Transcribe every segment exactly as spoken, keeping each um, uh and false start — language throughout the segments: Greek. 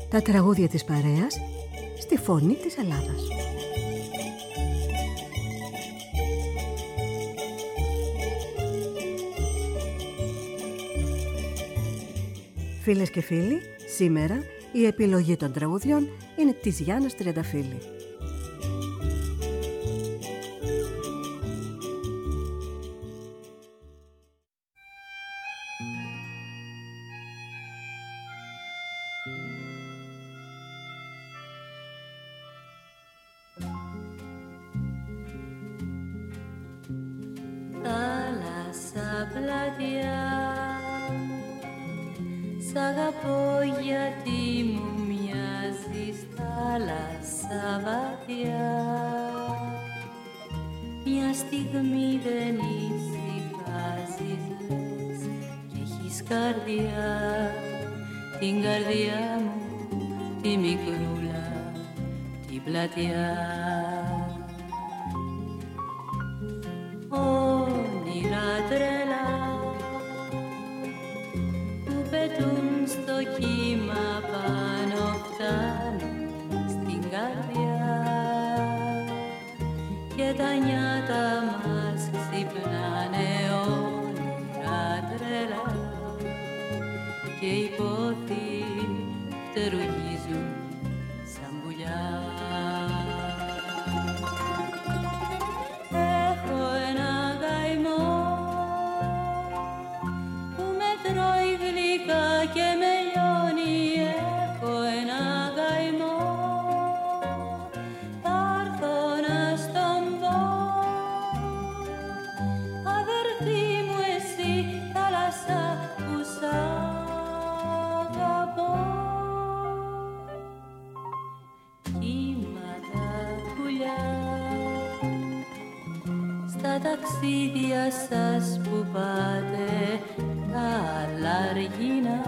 Τα τραγούδια της παρέας στη φωνή της Ελλάδας. Φίλες και φίλοι, σήμερα η επιλογή των τραγουδιών είναι της Γιάννας Τριανταφύλλη. Θάλασσα πλατιά, σ' αγαπώ γιατί μου μοιάζεις, θάλασσα βαθιά. Μια στιγμή δεν ησυχάζεις, λες κι έχεις καρδιά, την καρδιά μου τη μικρούλα, την πλατιά. Όνειρα τρελά που πετούν στο κύμα πάνω, φτάνουν στην καρδιά και τα νιάτα μας ξυπνάνε. Όνειρα τρελά και οι πόθοι φτερουγίζουν σαν πουλιά. Και με λιώνει, έχω ένα καημό, θα έρθω να στον πω. Αδερφή μου εσύ, θάλασσα που σ' αγαπώ. Κύματα πουλιά, στα ταξίδια σας που πάτε τα λαργίνα,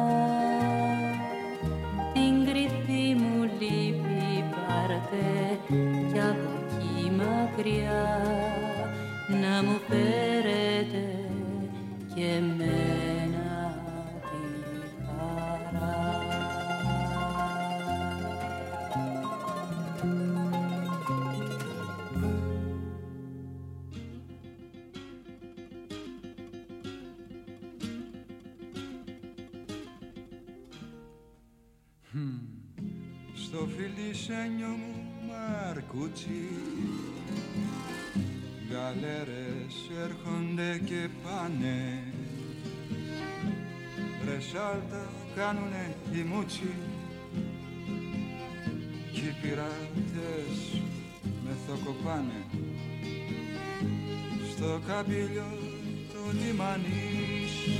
την κρυφή μου λύπη πάρτε κι από εκεί μακριά να μου φέρετε και εμένα τη χαρά. Στο φιλισένιο μου μαρκούτσι, γαλέρες έρχονται και πάνε, ρε σάλτα κάνουνε οι μούτσι κι οι πειρατές με θοκοπάνε. Στο καμπύλιο το λιμανί σου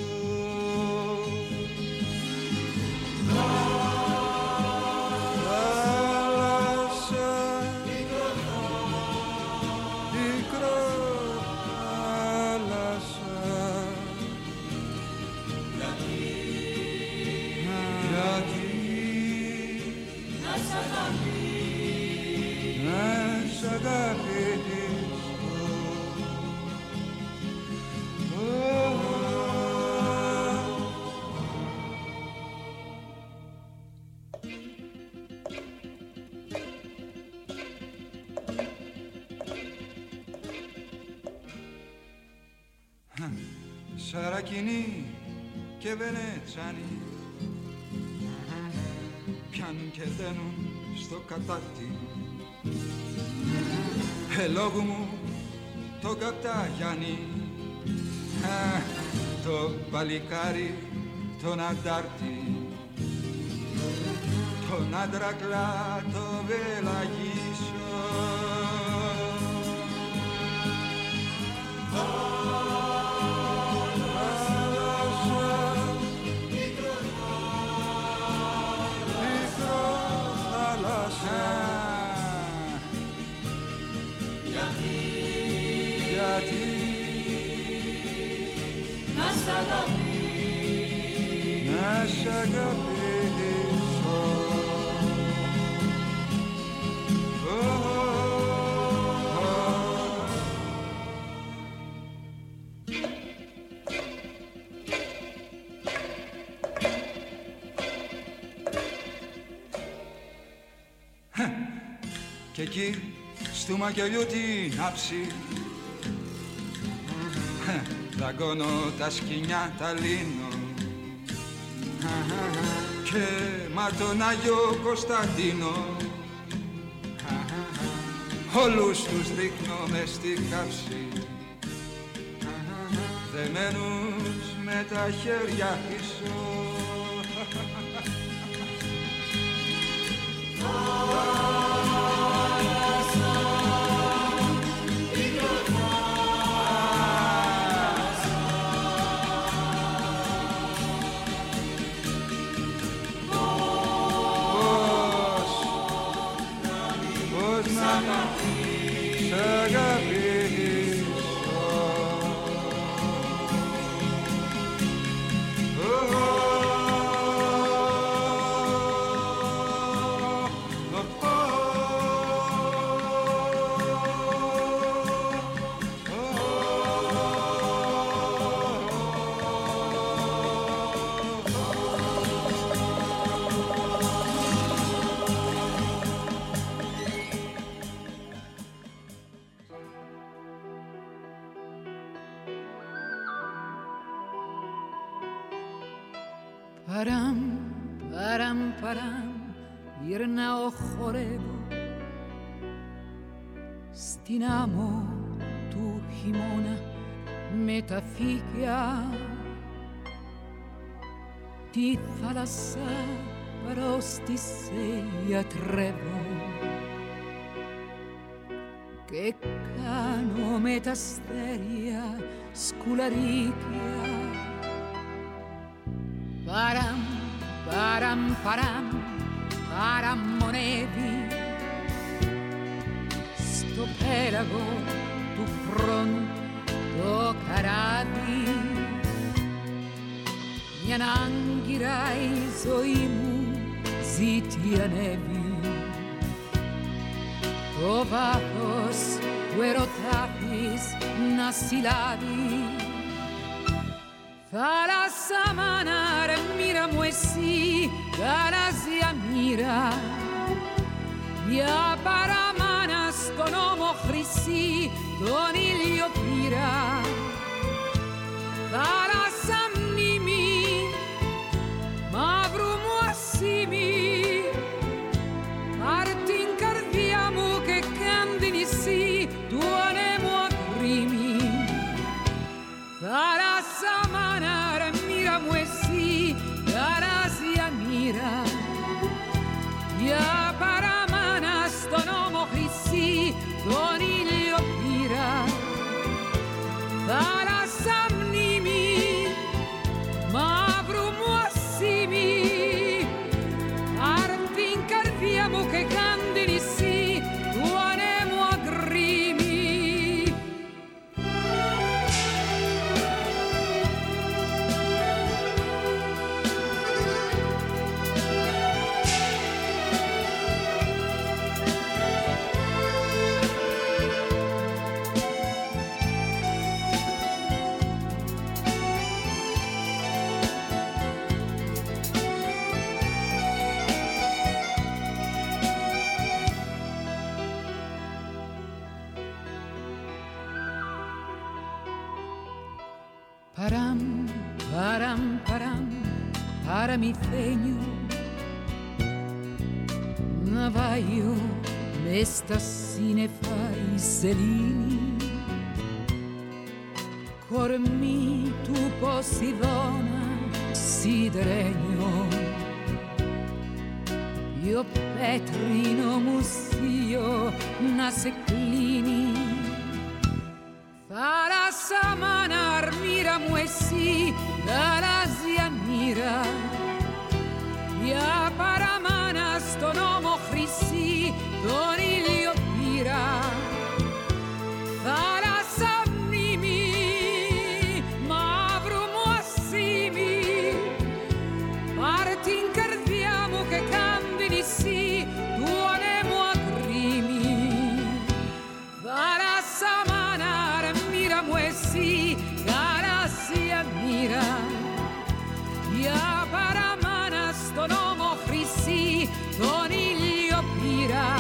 Σαρακινή και Βενετσάνη πιάνουν και δένουν στο κατάρτι. Ελόγου μου το Καπταγιάννη, το παλικάρι τον αντάρτη, τον άντρακλα το βελαγίσο. Να σ' αγαπήσω. Κι εκεί στου μακελιού την άψη δαγκώνω τα σκοινιά, τα λύνω και μα τον Άγιο Κωνσταντίνο όλους τους δείχνω μες στη χάψη δεμένους με τα χέρια πίσω. Παραμ, παραμ, παραμ, γυρνάω, χορεύω στην άμμο του χειμώνα με τα φύκια τη θάλασσα μπρος της σε ιατρεύω και κάνω με τα αστέρια σκουλαρίκια. Παραμ, παραμ, παραμ, παραμονεύει στο πέλαγο του χρόνου το καράβι μια άγκυρα η ζωή μου ζητιανεύει το βάθος του ερωτά της να συλλάβει. Θάλασσα μάνα ρε μοίρα μου εσύ, γαλάζια μοίρα μια παραμάνα στον ώμο χρυσή τον ήλιο πήρα. Θάλασσα μνήμη μαύρου μου ασήμι πάρ' την καρδιά μου και κάν την νησί του ανέμου ακρίμη. Θάλασσα μάνα ρε μοίρα μου εσύ, γαλάζια μοίρα μια παραμάνα στον ώμο χρυσή τον ήλιο πήρα. Θάλασσα μνήμη μαύρου μου ασήμι πάρ' την καρδιά μου και κάν την νησί του ανέμου ακρίμη. Παραμ, παραμ, παραμ, παραμυθένιο ναυάγιο μες στα σύννεφα η σελήνη κορμί του Ποσειδώνα σιδερένιο io πέτρινο μουσείο να σε κλείνει. Θάλασσα μάνα αρμύρα μου εσύ, γαλάζια μοίρα μια παραμάνα στον ώμο χρυσή τον ήλιο πήρα. Θάλασσα μνήμη μαύρου μου ασήμι πάρ' την καρδιά μου και κάν την νησί του ανέμου ακρίμη. Θάλασσα μάνα αρμύρα μου εσύ, γαλάζια μοίρα μια παραμάνα στον ώμο χρυσή τον ήλιο πήρα.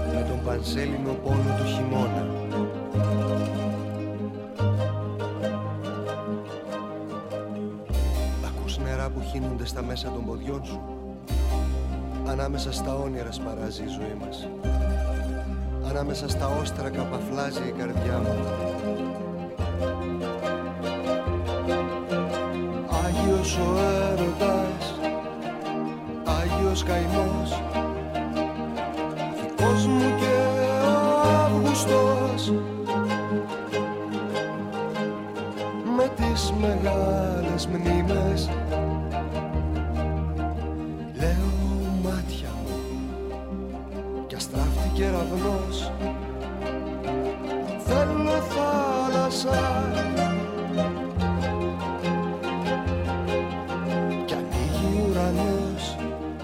με τον πανσέλινο πόνο του χειμώνα. Ακούς νερά που χύνονται στα μέσα των ποδιών σου. Ανάμεσα στα όνειρα σπαράζει η ζωή μας. Ανάμεσα στα όστρακα παφλάζει η καρδιά μου. Άγιος ο έρωτας, Άγιος καημός, δικός μου και ο Αύγουστος, με τις μεγάλες μνήμες. Λέω μάτια μου κι αστράφτη κεραυνός, θέλω θάλασσα κι ανοίγει ουρανός.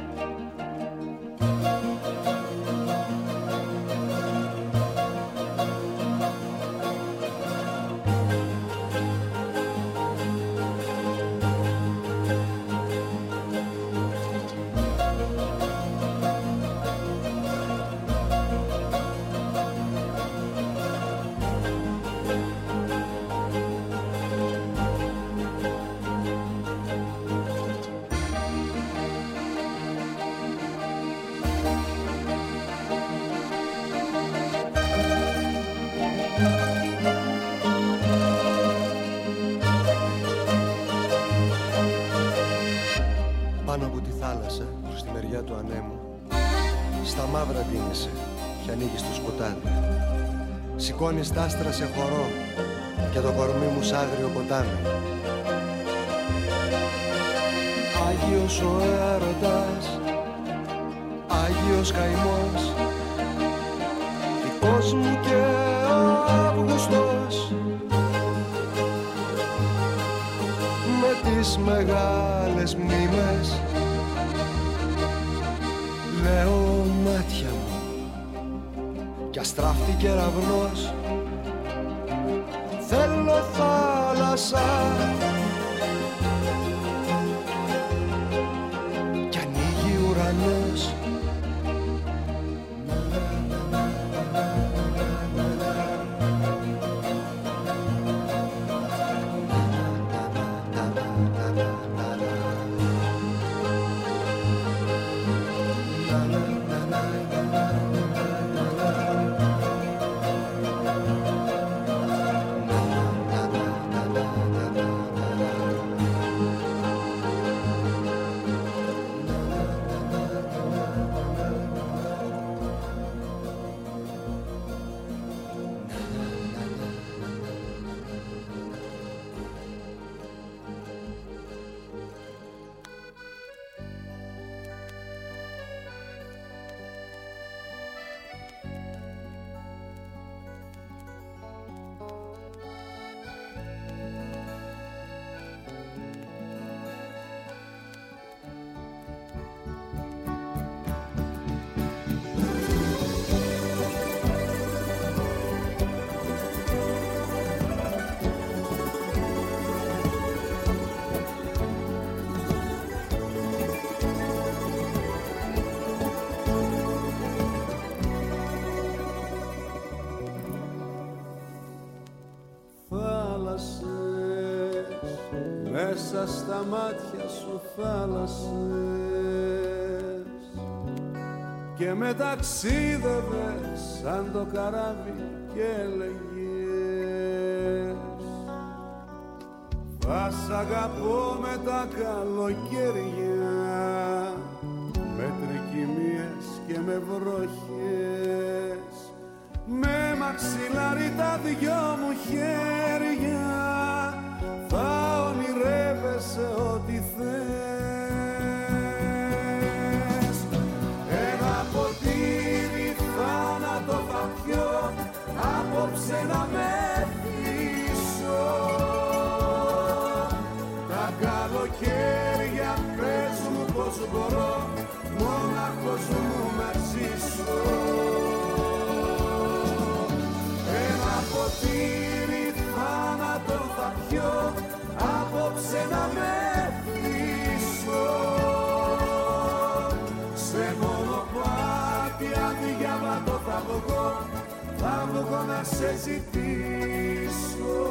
Πάνω από τη θάλασσα, προς τη μεριά του ανέμου, στα μαύρα ντύνεσαι και ανοίγεις το σκοτάδι. Σηκώνεις τ' άστρα σε χορό και το κορμί μου σ' άγριο ποτάμι. Άγιος ο έρωτας, Άγιος καημός, δικός μου και ο Αύγουστος, με τις μεγάλες μνήμες. Λέω μάτια μου κι αστράφτη κεραυνός, θέλω θάλασσα κι ανοίγει ουρανός. Μέσα στα μάτια σου θάλασσες και με ταξίδευες σαν το καράβι και έλεγες θα σ' αγαπώ με τα καλοκαίρια, με τρικυμίες και με βροχές, με μαξιλάρι τα δυο μου χέρια, θα ονειρεύεσαι ό,τι θες. Ένα ποτήρι θάνατο θα πιω, απόψε να με θύσω. Τα καλοκαίρια πες μου πως μπορώ, μόναχος μου να ζήσω. Ένα ποτήρι θάνατο θα πιω, απόψε να με θύσω. Σε μονοπάτι αδειό για βατό θα βγω, θα βγω να σε ζητήσω.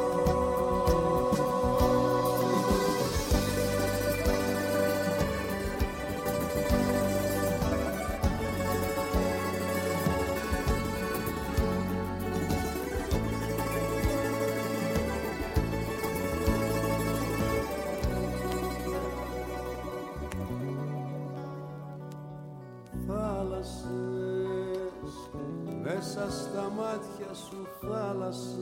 Μέσα στα μάτια σου θάλασσες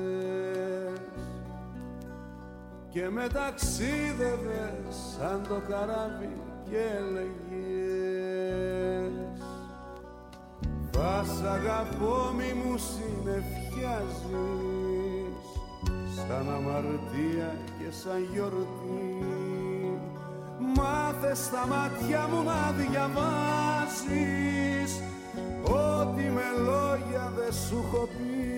και με ταξίδευες σαν το καράβι και έλεγες θα σ' αγαπώ μη μου συννεφιάζεις, σαν αμαρτία και σαν γιορτή. Μάθε στα μάτια μου να διαβάζεις ό,τι με λόγια δεν σου έχω πει.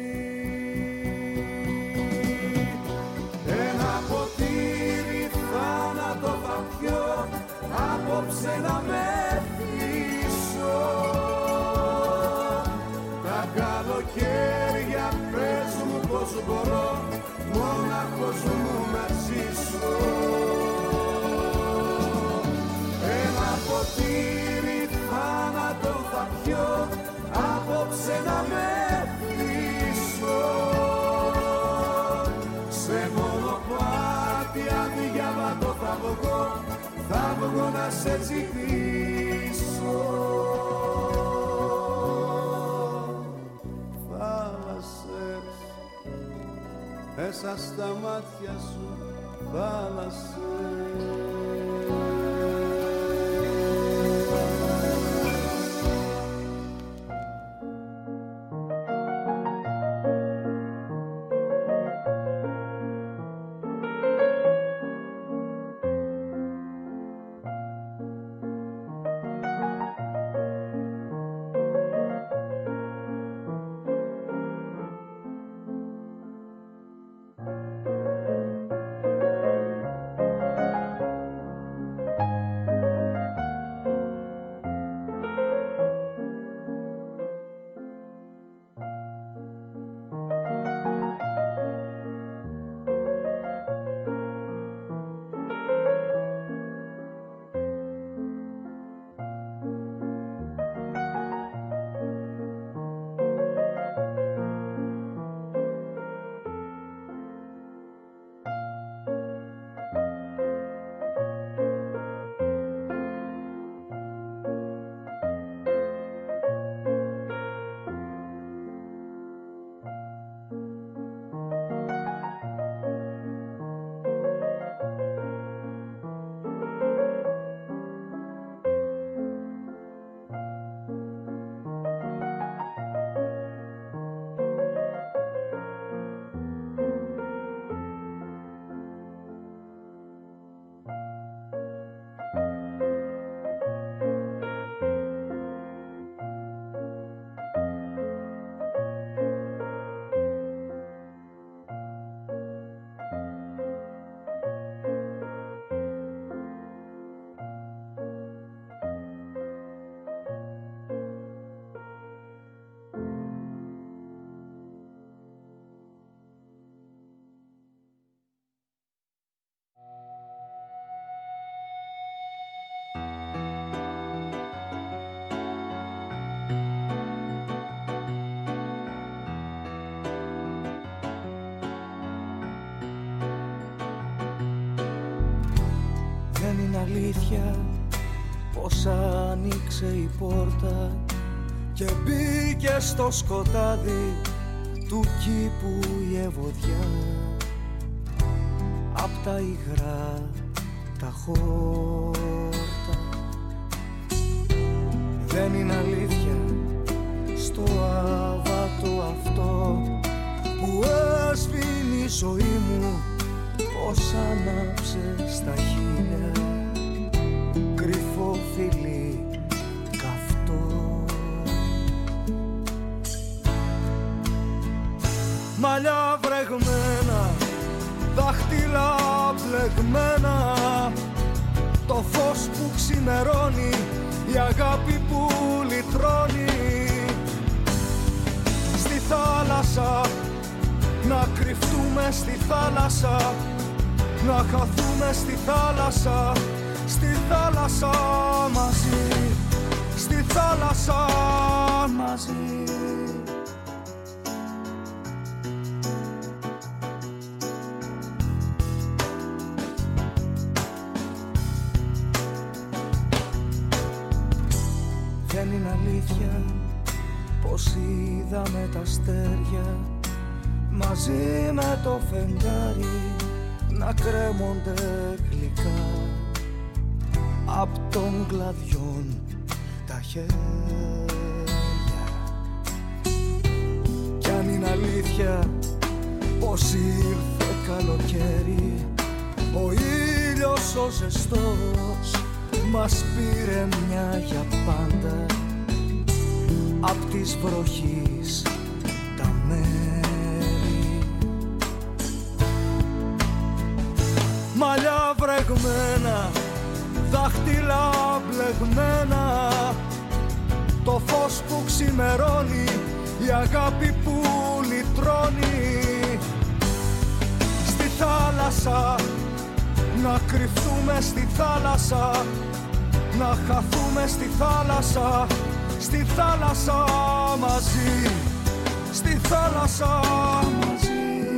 Ένα ποτήρι θάνατο θα πιω, απόψε να με θύσω. Τα καλοκαίρια πες μου πως μπορώ μόναχος μου να ζήσω. Ένα ποτήρι θάνατο θα πιω, απόψε να με θύσω. Σε μονοπάτι αδιάβατο θα βγω, θα βγω να σε ζητήσω. Θάλασσες, μέσα στα μάτια σου θάλασσες. Δεν είναι αλήθεια πως άνοιξε η πόρτα και μπήκε στο σκοτάδι του κήπου η ευωδιά. Απ' τα υγρά τα χόρτα. Δεν είναι αλήθεια στο άβατο αυτό που έσβηνε η ζωή μου, πως άναψε στα χείλια κρυφό φιλί καυτό. Μαλλιά βρεγμένα, δάχτυλα μπλεγμένα, το φως που ξημερώνει, η αγάπη που λυτρώνει, στη θάλασσα, να χαθούμε στη θάλασσα, στη θάλασσα μαζί, στη θάλασσα μαζί. Δεν είναι αλήθεια πως είδαμε τα αστέρια μαζί με το φεγγάρι να κρέμονται γλυκά απ' των κλαδιών τα χέρια. Κι αν είναι αλήθεια πως ήρθε καλοκαίρι, ο ήλιος ο ζεστός μας πήρε μια για πάντα απ' της βροχής τα μέρη. Μαλλιά βρεγμένα, δάχτυλα μπλεγμένα, το φως που ξημερώνει, η αγάπη που λυτρώνει. Στη θάλασσα, να κρυφτούμε στη θάλασσα, να χαθούμε στη θάλασσα, στη θάλασσα μαζί, στη θάλασσα μαζί.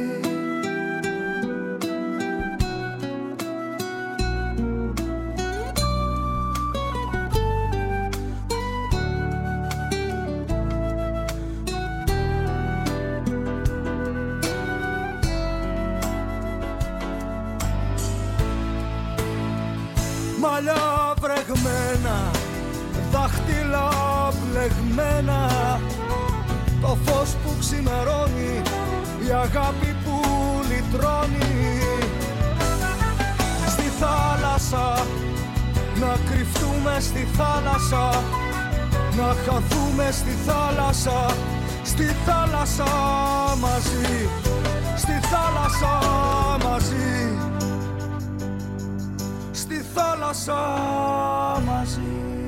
Μαλλιά βρεγμένα, δάχτυλα μπλεγμένα, το φως που ξημερώνει, η αγάπη που λυτρώνει. Στη θάλασσα, να κρυφτούμε στη θάλασσα, να χαθούμε στη θάλασσα, στη θάλασσα μαζί, στη θάλασσα μαζί, στη θάλασσα μαζί.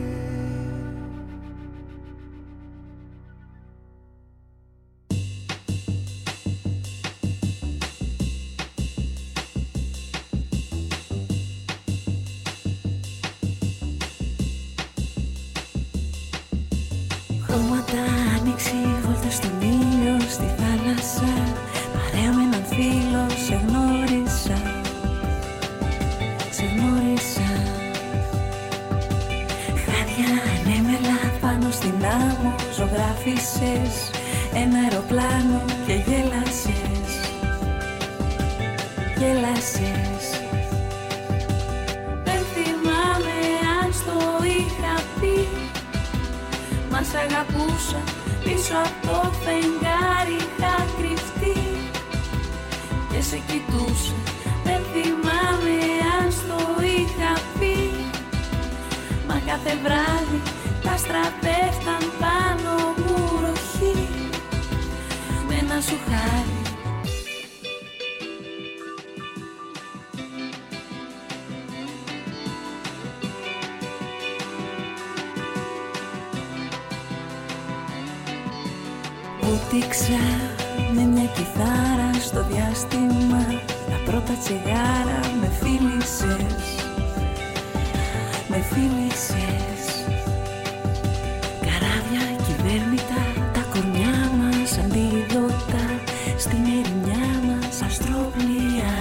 Χρώματα άνοιξη, βόλτα στον ήλιο, στη θάλασσα, παρέα με έναν φίλο, σε γνώρισα, σε γνώρισα. Χάδια ανέμελα πάνω στην άμμο, ζωγράφισες ένα αεροπλάνο και γέλασες, γέλασες. Δεν θυμάμαι αν στο είχα πει, μας αγαπούσα, πίσω από το φεγγάρι είχα κρυφτεί και σε κοιτούσα. Δεν θυμάμαι αν στο είχα πει, μα κάθε βράδυ τα άστρα πέφταν πάνω μου ροχή με ένα σου χάρι. Ούτηξα με μια κιθάρα στο διάστημα, τα πρώτα τσιγάρα με φίλησες, με φίλησες. Καράβια κυβέρνητα, τα κορμιά μας αντίδοτα, στην ερημιά μας αστροπλοία,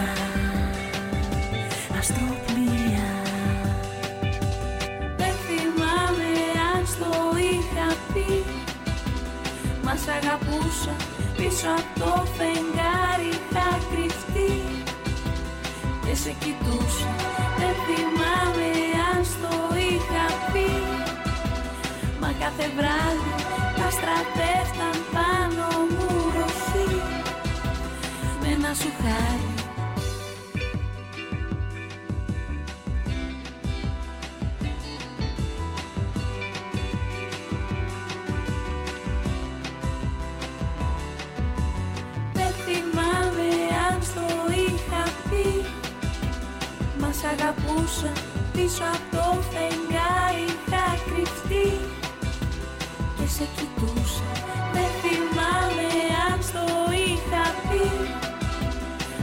αστροπλοία. Δεν θυμάμαι αν στο είχα πει, μας αγαπούσα, πίσω από το φεγγάρι είχα κρυφτεί και σε κοιτούσα. Δεν θυμάμαι αν στο είχα πει, μα κάθε βράδυ τα άστρα πέφταν πάνω μου ροχή με ένα σου χάρι. Μας αγαπούσα, πίσω από το φεγγάρι είχα κρυφτεί και σε κοιτούσα. Δεν θυμάμαι αν στο είχα πει,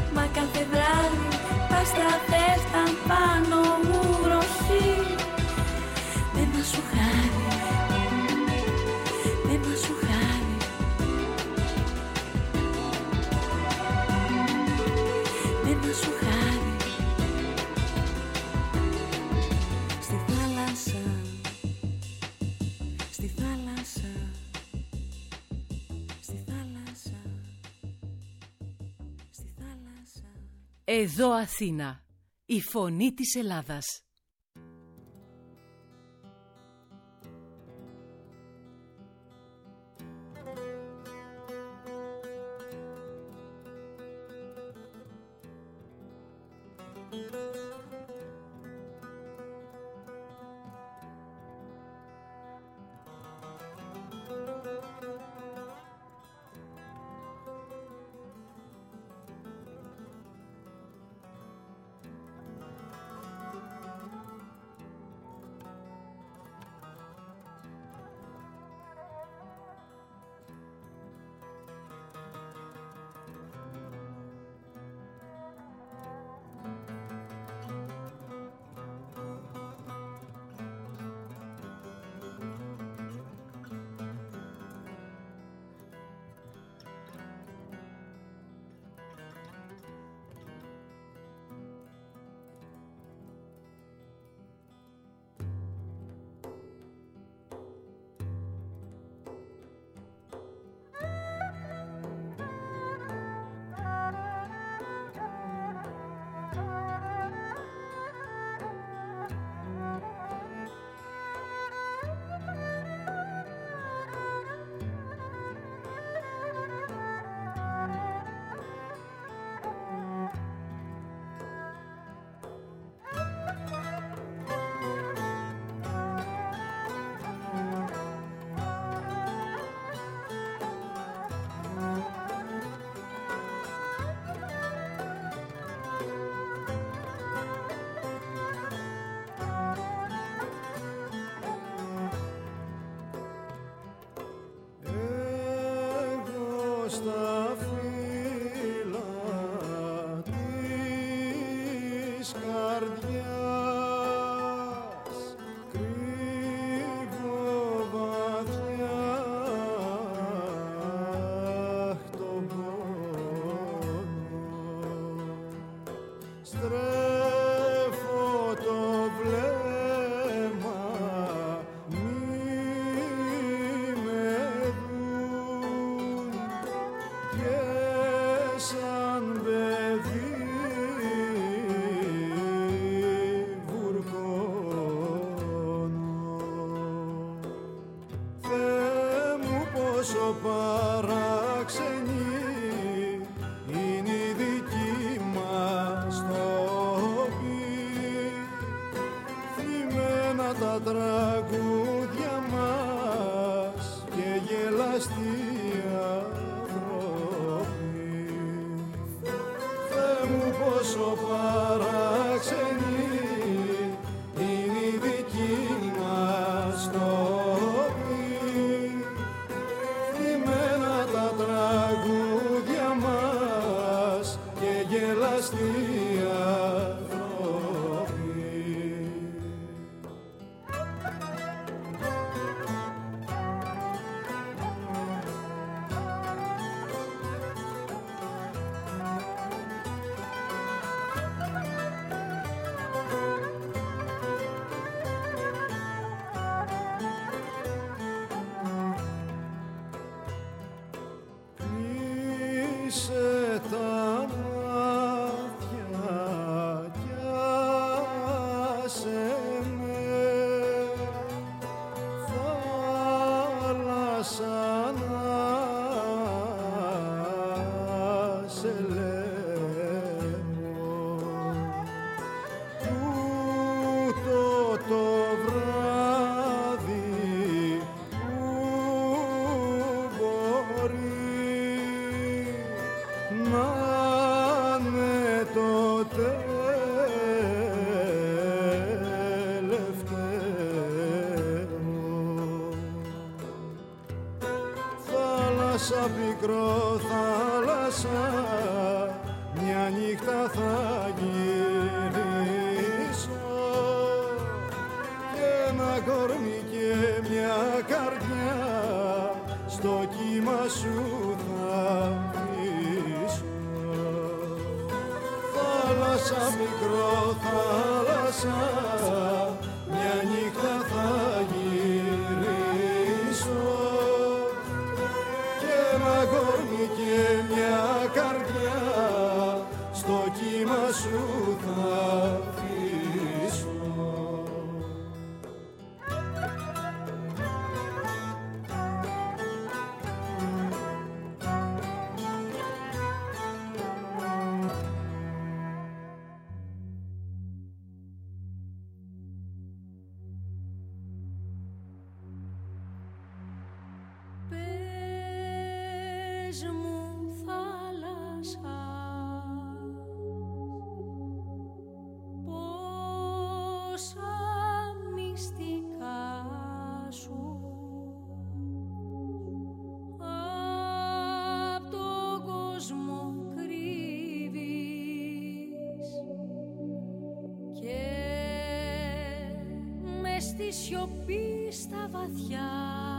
Εδώ Αθήνα, η φωνή της Ελλάδας. Στα φύλλα της καρδιάς κρύβω βαθιά τον πόνο, στρέφω το βλέμμα μη με δουν και σαν παιδί βουρκώνω. Θεέ μου πόσο παράξενη είναι η δική μας τοπή, θλιμμένα τα τραγούδια μας και γελαστή πόσο παράξενη είναι η δική μας τοπή, θλιμμένα τα τραγούδια μας και γελαστή άνθρωποι. Κλείσε τα μάτια κι άσε με, θάλασσα να σε λέμε, τούτο το βράδυ που μπορεί να είναι το τελευταίο. Θάλασσα πικρό, θάλασσα, μια νύχτα θα γυρίσω και ένα κορμί και μια καρδιά στο κύμα σου θα πίσω. Θάλασσα μικρό, θάλασσα, μια νύχτα θα γυρίσω και ένα κορμί και μια καρδιά στο κύμα δίπλα σου θα αφήσω. Σιωπή στα βαθιά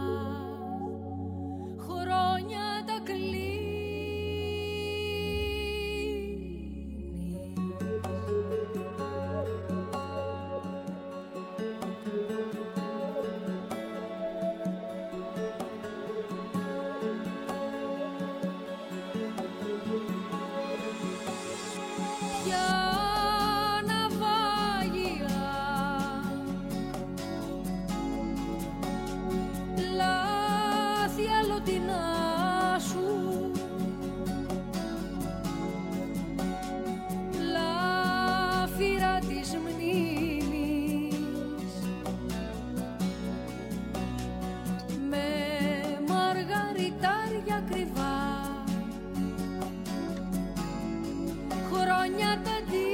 χρόνια τα κλείνεις. Ποια ναυάγια λάθη αλλοτινά σου, λάφυρα της μνήμης, με μαργαριτάρια κρυβά, χρόνια τα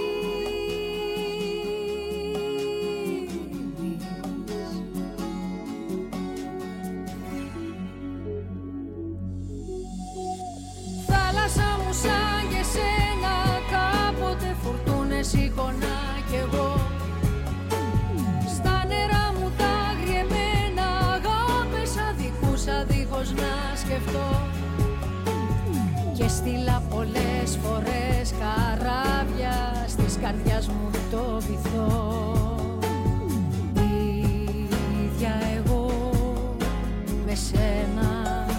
σαν και σένα κάποτε φουρτούνες εικόνα κι εγώ. Στα νερά μου τα αγριεμένα αγάπες αδικούσα δίχως να σκεφτώ. Και στείλα πολλές φορές καράβια στις καρδιάς μου το βυθό. Ίδια εγώ με σένα.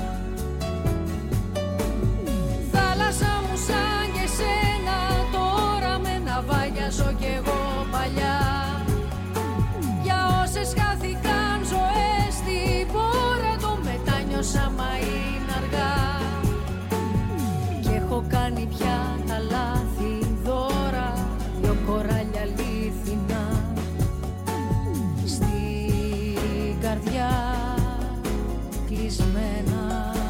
Σαν και σένα τώρα με ναυάγιαζω κι εγώ παλιά. Για όσες χάθηκαν ζωές στην πόρα το μετάνιωσα μα είναι αργά. Κι έχω κάνει πια τα λάθη δώρα, δυο κοράλια αλήθινα στην καρδιά κλεισμένα.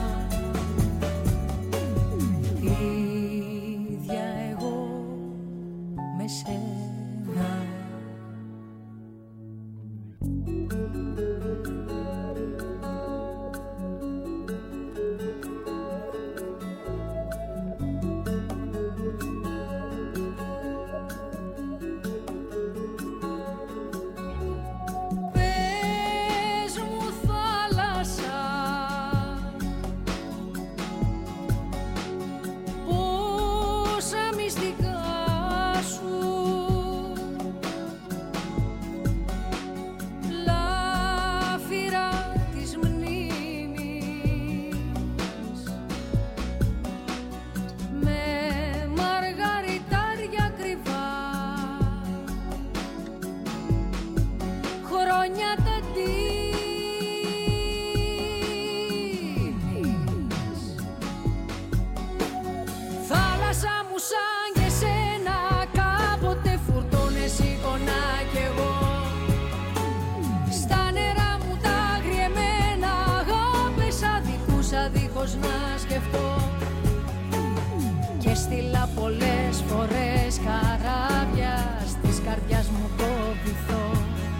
Να σκεφτώ. Και στείλα πολλές φορές καράβια στις καρδιάς μου το βυθό.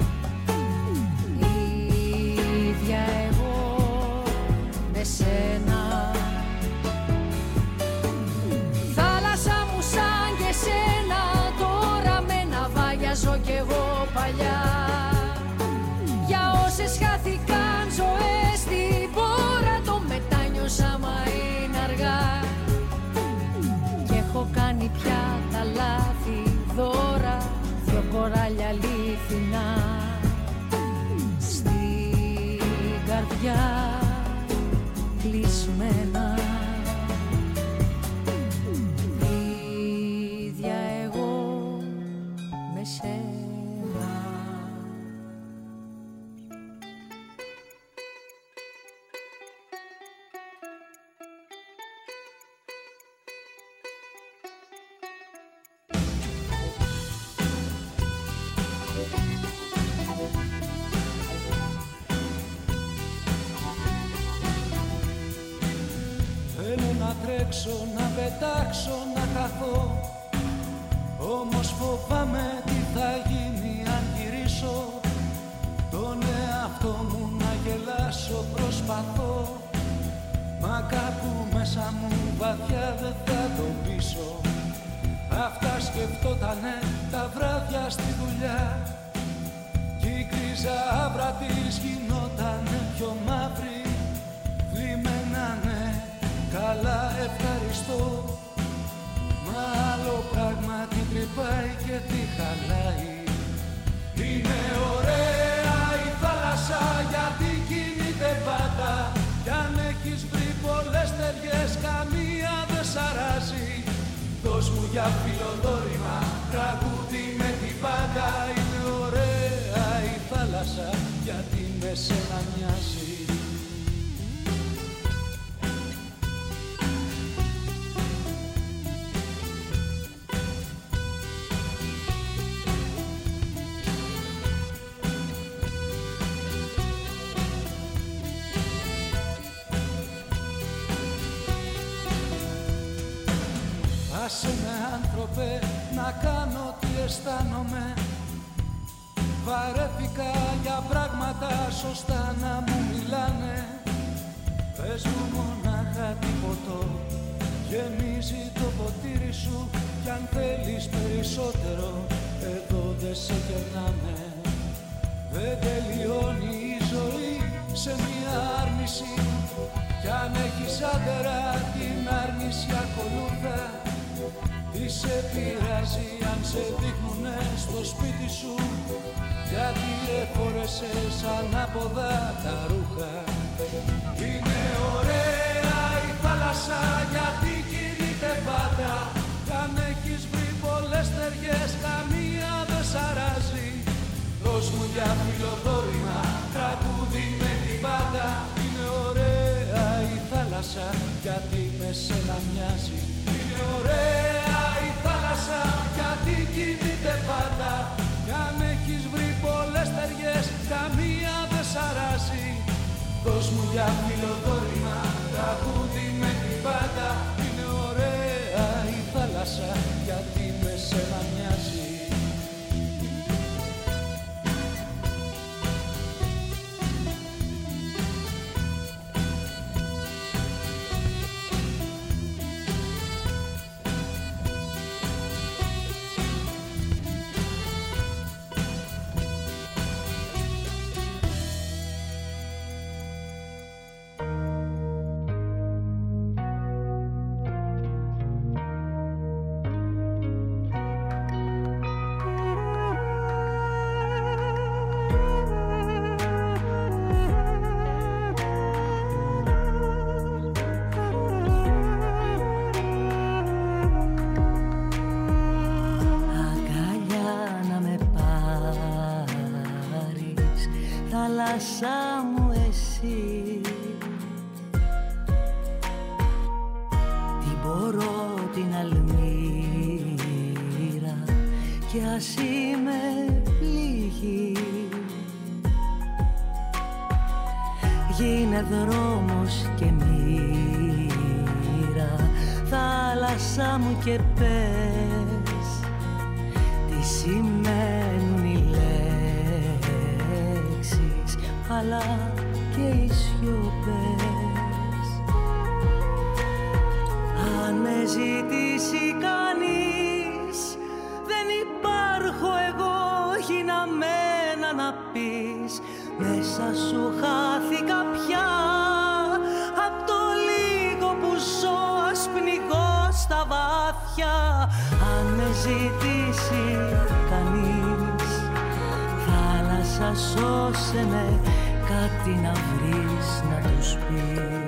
Ίδια εγώ με σένα. Θάλασσα μου σαν και σένα τώρα με ναυάγιαζω κι εγώ παλιά. Για όσες χάθηκαν ζωές στην πόρα το μετάνιωσα μα είναι αργά. Κι έχω κάνει πια τα λάθη δώρα, δυο κοράλια αλήθινα στην καρδιά κλεισμένα. Ίδια εγώ να τρέξω, να πετάξω, να χαθώ. Όμως φοβάμαι τι θα γίνει αν γυρίσω. Τον εαυτό μου να γελάσω προσπαθώ, μα κάπου μέσα μου βαθιά δεν θα το πείσω. Αυτά σκεφτότανε τα βράδια στη δουλειά κι η γκρίζα άβρα της γινότανε πιο μαύρη. Θλιμμένανε, καλά ευχαριστώ, μα άλλο πράγμα την τρυπάει και τη χαλάει. Είναι ωραία η θάλασσα γιατί κινείται πάντα, κι αν έχεις βρει πολλές ταιριές καμία δεν σ' αράζει. Δώσ' μου για φιλοδόρημα τραγούδι με την πάντα. Είναι ωραία η θάλασσα γιατί με σένα μοιάζει. Άσε με άνθρωπε να κάνω τι αισθάνομαι. Βαρέθηκα για πράγματα σωστά να μου μιλάνε. Πες μου μονάχα τι ποτό γεμίζει το ποτήρι σου, κι αν θέλεις περισσότερο εδώ δεν σε κερνάμε. Δεν τελειώνει η ζωή σε μια άρνηση, κι αν έχεις άντερα την άρνηση ακολούθα. Τι σε πειράζει αν σε δείχνουνε στο σπίτι σου, γιατί εφόρεσες ανάποδα τα ρούχα. Είναι ωραία η θάλασσα γιατί κινείται πάντα, κι αν έχεις βρει πολλές ταιριές καμία δεν σ' αράζει. Δώσ' μου για φιλοδόρημα τραγούδι με την πάντα. Είναι ωραία η θάλασσα γιατί με σένα μοιάζει. Είναι ωραία η θάλασσα γιατί κινείται πάντα, κι αν έχεις βρει πολλές ταιριές καμία δεν σ' αράζει. Δώσ' μου για φιλοδόρημα τραγούδι με την πάντα. Είναι ωραία η θάλασσα γιατί με σένα μοιάζει. θάλασσα μου εσύ, τι μπορώ την αλμύρα κι ας είμαι πληγή. Γίνε δρόμος και μοίρα, θάλασσα μου και πες τι σημαίνουν οι λέξεις αλλά και οι σιωπές. Αν με ζητήσει κανείς δεν υπάρχω εγώ γιναμένα να πεις, μέσα σου χάθηκα πια απ' το λίγο που ζω, ας πνιγώ στα βάθια. Αν με ζητήσει κανείς, θάλασσα σώσε με, κάτι να βρεις να τους πεις.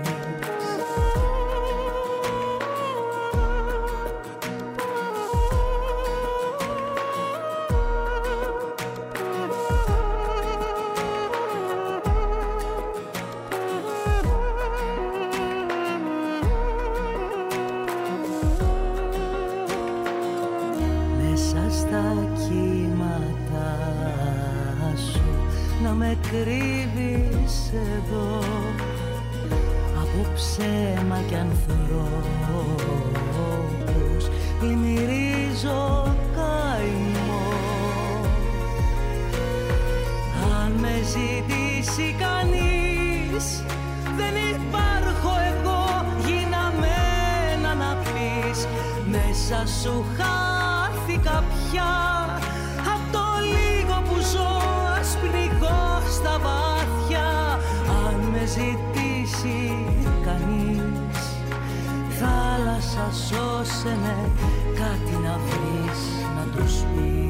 Κρύβεις εδώ από ψέμα κι ανθρώπους πλημμυρίζω καημό. Αν με ζητήσει κανείς, δεν υπάρχω εγώ, γίναμένα να πεις. Μέσα σου χάθηκα πια, απ' το λίγο που ζω ας πνιγώ στα βάθια. Αν με ζητήσει κανείς, θάλασσα σώσε με, κάτι να βρεις να τους πεις.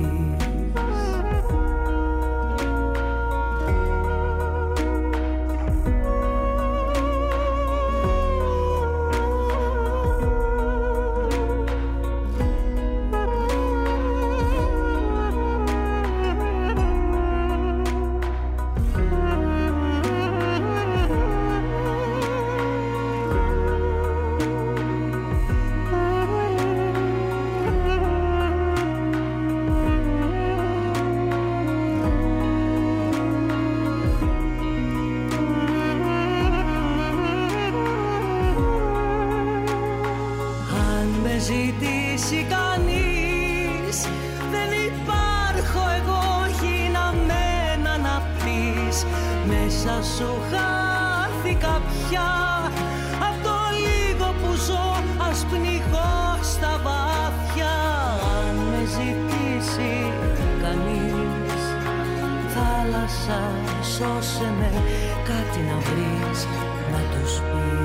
Ζητήσει κανείς, δεν υπάρχω εγώ, γίναμένα να πεις. Μέσα σου χάθηκα πια, απ' το λίγο που ζω ας πνιγώ στα βάθια. Αν με ζητήσει κανείς, θάλασσα σώσε με, κάτι να βρεις να τους πεις.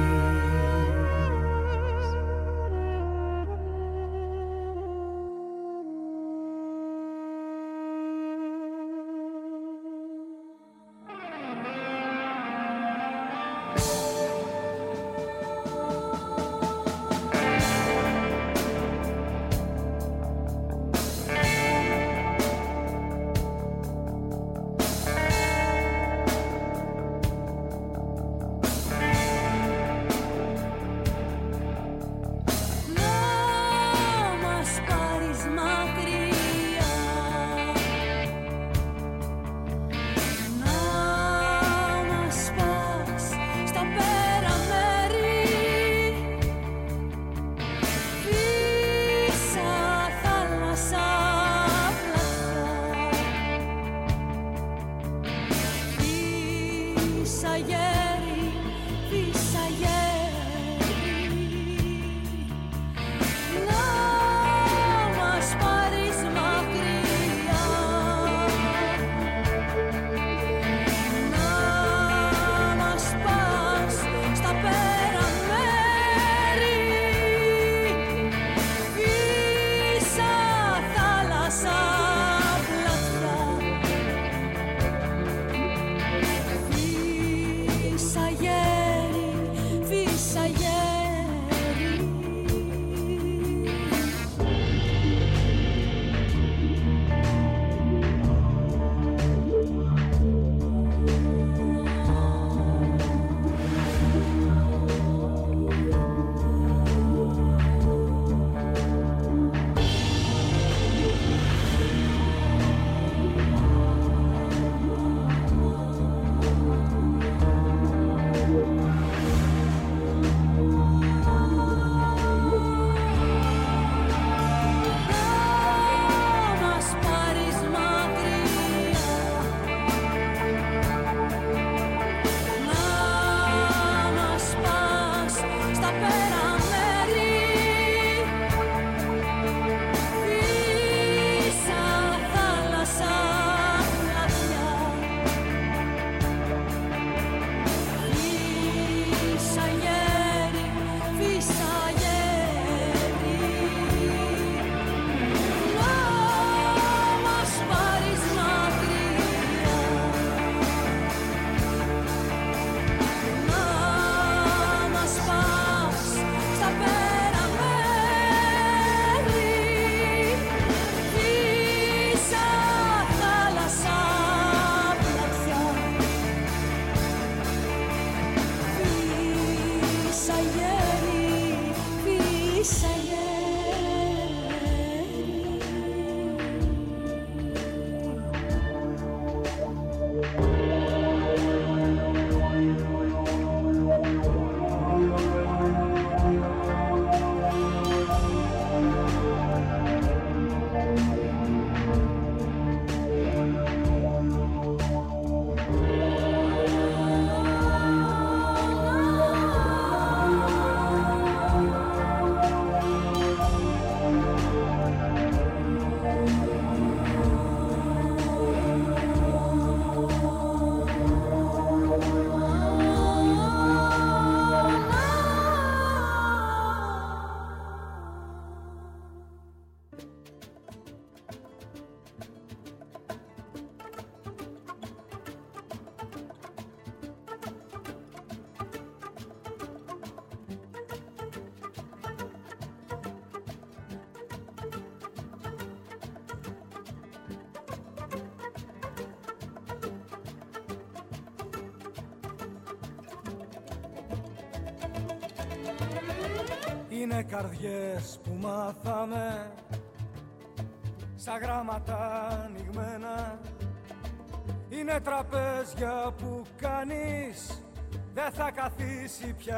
Είναι καρδιές που μάθαμε σαν γράμματα ανοιγμένα. Είναι τραπέζια που κανείς δεν θα καθίσει πια.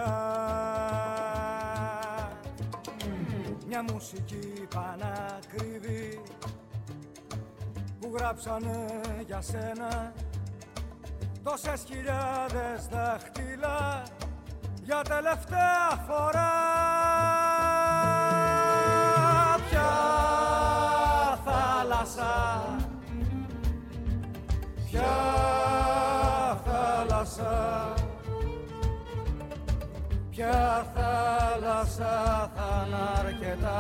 Μια μουσική πανακριβή που γράψανε για σένα τόσες χιλιάδες δάχτυλα για τελευταία φορά. Ποια θάλασσα, ποια θάλασσα, ποια θάλασσα θα είναι αρκετά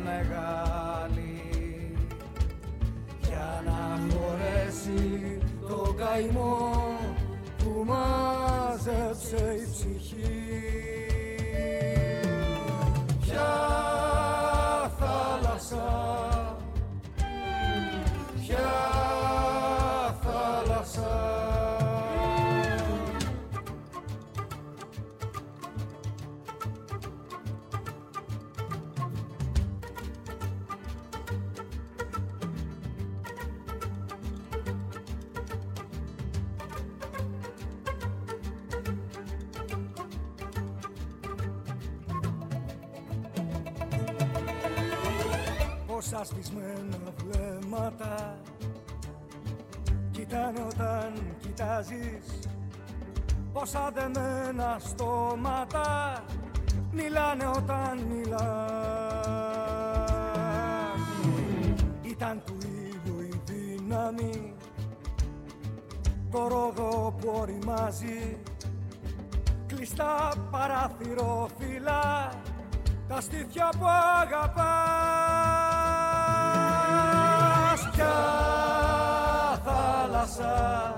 μεγάλη για να χωρέσει το καημό που μάζεψε η ψυχή. Ποια θάλασσα, ποια θάλασσα. Πόσα σβησμένα βλέμματα κοιτάνε όταν κοιτάζεις, πόσα δεμένα στόματα μιλάνε όταν μιλάς. Ήταν του ήλιου η δύναμη, το ρόδο που οριμάζει, κλειστά παραθυρόφυλλα, τα στήθια που αγαπάς. Ποια θάλασσα,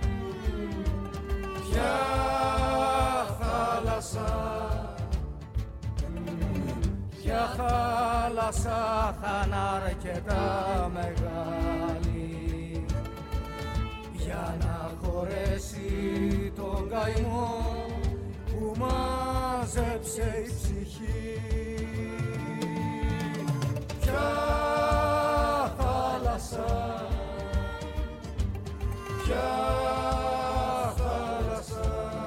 ποια θάλασσα, ποια θάλασσα θα είναι αρκετά μεγάλη για να χωρέσει τον καημό που μάζεψε η ψυχή. Ποια θάλασσα, ποια θάλασσα.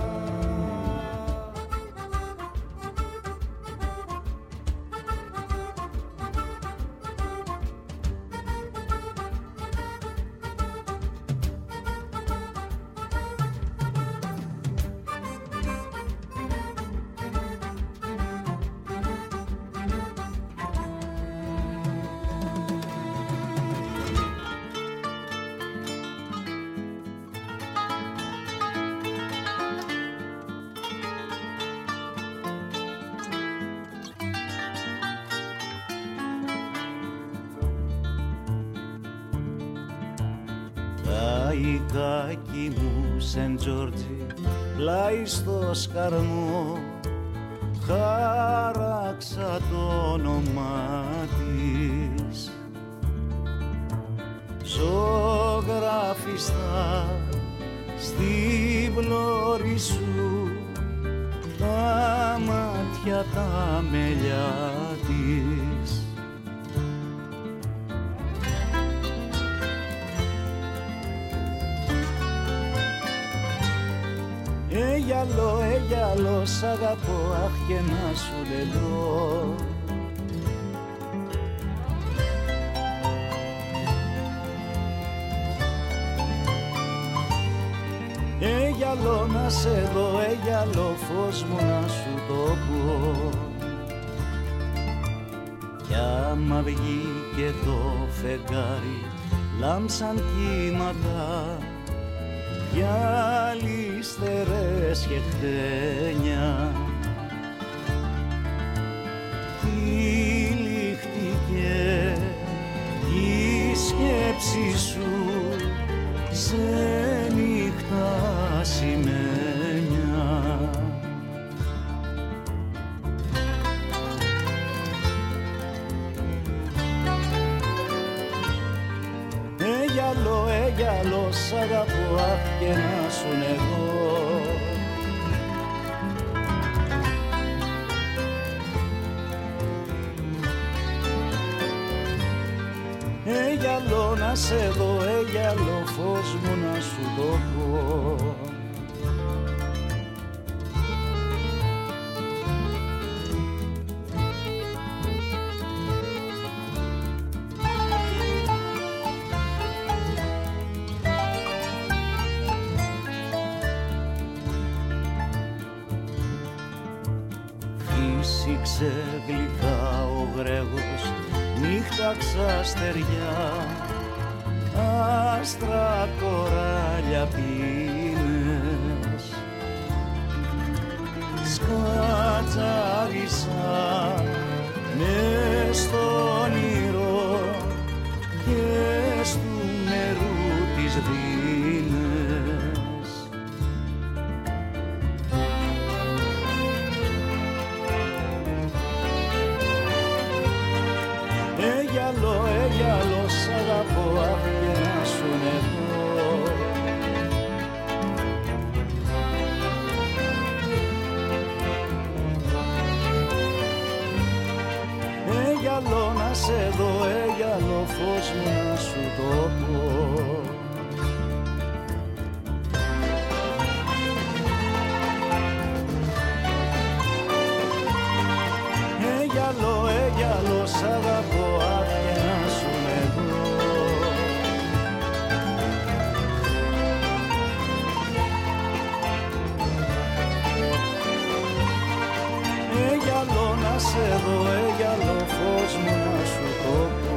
Κάκι μου Σεντ Τζόρτζι, πλάι στο σκαρμό, χάραξα το όνομά της. Ζωγραφιστά στην πλώρη σου, τα μάτια τα μελιά της. Ε, γυαλό, ε, γυαλό, σ' αγαπώ, αχ και να σου λελώ. Ε, γυαλό, να σε δω, ε, γυαλό, φως μου να σου το πω. Κι άμα βγήκε το φεγγάρι, λάμψαν κύματα γυαλιστερές και χτένια. Τυλιχτήκε η σκέψη σου σε νύχτα σημαίνια. Ε, γυαλό, ε, γυαλό, σ' αγαπώ, αχ και να σου νεγώ. γυαλό να σε δω, ε γυαλό φως μου να σου το πω. Φύσηξε γλυκά ο γρέγος, νύχτα ξαστεριά, άστρα κοράλια πίνες. Σκατσάρισα μες στο όνειρο και στου νερού τις δίνες. Ε γυαλό, ε γυαλό, σ' αγαπώ, αχ και να σου νεκρώ. Ε γυαλό να σε δω, ε γυαλό φως μου να σου το πω. Ε γυαλό, ε γυαλό, σ' αγαπώ, αχ και να σου νεκρώ. Ε γυαλό να σε δω, ε γυαλό φως μου να σου το πω.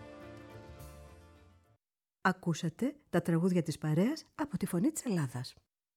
Ακούσατε τα τραγούδια της παρέας από τη Φωνή της Ελλάδας.